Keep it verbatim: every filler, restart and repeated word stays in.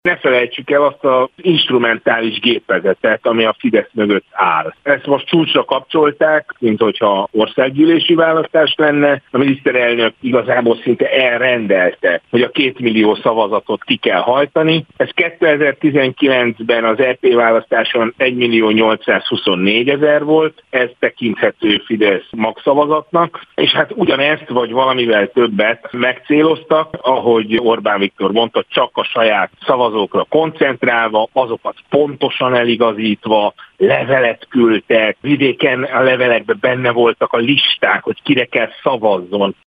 Ne felejtsük el azt az instrumentális gépezetet, ami a Fidesz mögött áll. Ezt most csúcsra kapcsolták, mint hogyha országgyűlési választás lenne. A miniszterelnök igazából szinte elrendelte, hogy a két millió szavazatot ki kell hajtani. Ez kétezer-tizenkilencben az é pé választáson egy millió nyolcszázhuszonnégyezer volt, ez tekinthető Fidesz magszavazatnak, és hát ugyanezt vagy valamivel többet megcéloztak, ahogy Orbán Viktor mondta, csak a saját szavazókra koncentrálva, azokat pontosan eligazítva, levelet küldtek, vidéken a levelekben benne voltak a listák, hogy kire kell szavazzon.